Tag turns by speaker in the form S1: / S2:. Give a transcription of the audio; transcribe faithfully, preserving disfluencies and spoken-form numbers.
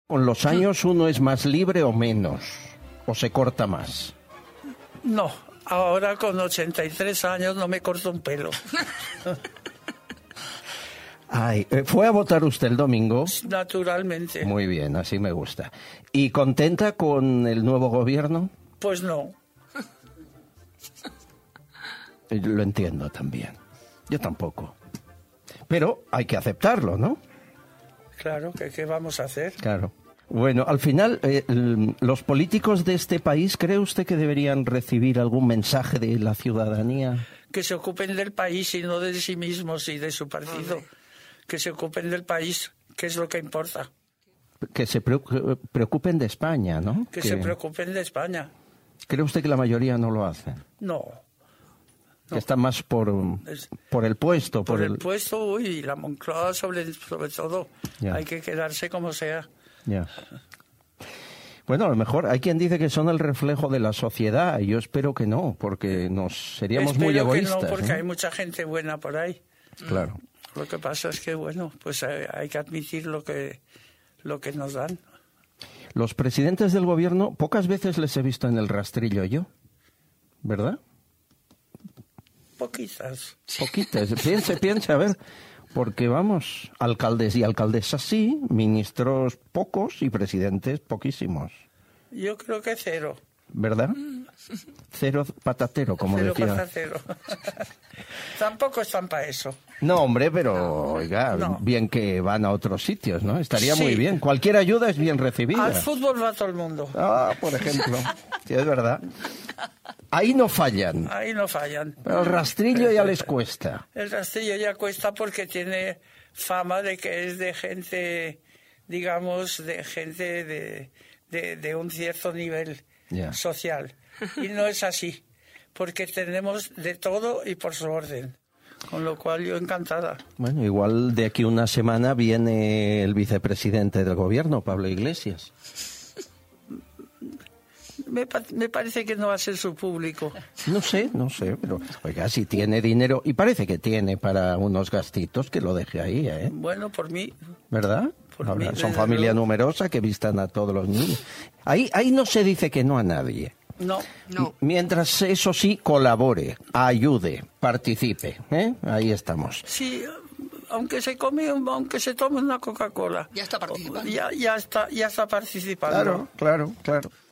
S1: ¿Con los años uno es más libre o menos? ¿O se corta más?
S2: No, ahora con ochenta y tres años no me corto un pelo.
S1: Ay, ¿fue a votar usted el domingo?
S2: Naturalmente.
S1: Muy bien, así me gusta. ¿Y contenta con el nuevo gobierno?
S2: Pues no.
S1: Lo entiendo también. Yo tampoco. Pero hay que aceptarlo, ¿no?
S2: Claro, ¿qué, qué vamos a hacer?
S1: Claro. Bueno, al final, eh, ¿los políticos de este país cree usted que deberían recibir algún mensaje de la ciudadanía?
S2: Que se ocupen del país y no de sí mismos y de su partido. Vale. Que se ocupen del país, que es lo que importa.
S1: Que se preocupen de España, ¿no?
S2: Que, que se preocupen de España.
S1: ¿Cree usted que la mayoría no lo hace?
S2: No.
S1: Que no. Está más por, por el puesto.
S2: Por,
S1: por
S2: el,
S1: el
S2: puesto, uy, la Moncloa sobre, sobre todo. Ya. Hay que quedarse como sea.
S1: Ya. Bueno, a lo mejor hay quien dice que son el reflejo de la sociedad, y yo espero que no, porque nos seríamos
S2: espero
S1: muy egoístas.
S2: Que no, porque
S1: ¿eh?
S2: hay mucha gente buena por ahí.
S1: Claro.
S2: Lo que pasa es que, bueno, pues hay, hay que admitir lo que, lo que nos dan.
S1: Los presidentes del gobierno, pocas veces les he visto en el rastrillo yo, ¿verdad?
S2: Poquitas.
S1: Poquitas. Piense, piense, a ver. Porque, vamos, alcaldes y alcaldesas sí, ministros pocos y presidentes poquísimos.
S2: Yo creo que cero.
S1: ¿Verdad? Cero patatero, como
S2: cero
S1: decía.
S2: Patatero. Tampoco están para eso.
S1: No, hombre, pero, oiga, no. Bien que van a otros sitios, ¿no? Estaría
S2: sí.
S1: muy bien. Cualquier ayuda es bien recibida.
S2: Al fútbol va todo el mundo.
S1: Ah, por ejemplo. Sí, es verdad. Ahí no fallan.
S2: Ahí no fallan.
S1: Pero el rastrillo ya les cuesta.
S2: El rastrillo ya cuesta porque tiene fama de que es de gente, digamos, de gente de, de, de un cierto nivel yeah. social. Y no es así, porque tenemos de todo y por su orden. Con lo cual yo encantada.
S1: Bueno, igual de aquí una semana viene el vicepresidente del gobierno, Pablo Iglesias.
S2: Me, me parece que no va a ser su público.
S1: No sé, no sé, pero oiga, si tiene dinero, y parece que tiene para unos gastitos, que lo deje ahí, ¿eh?
S2: Bueno, por mí.
S1: ¿Verdad?
S2: Por
S1: Ahora,
S2: mí,
S1: son familia
S2: luego.
S1: numerosa que vistan a todos los niños. Ahí, ahí no se dice que no a nadie.
S2: No, no.
S1: Mientras, eso sí, colabore, ayude, participe, ¿eh? Ahí estamos.
S2: Sí, aunque se come, aunque se tome una Coca-Cola.
S3: Ya está participando.
S2: Ya, ya está, ya está participando.
S1: Claro, claro, claro.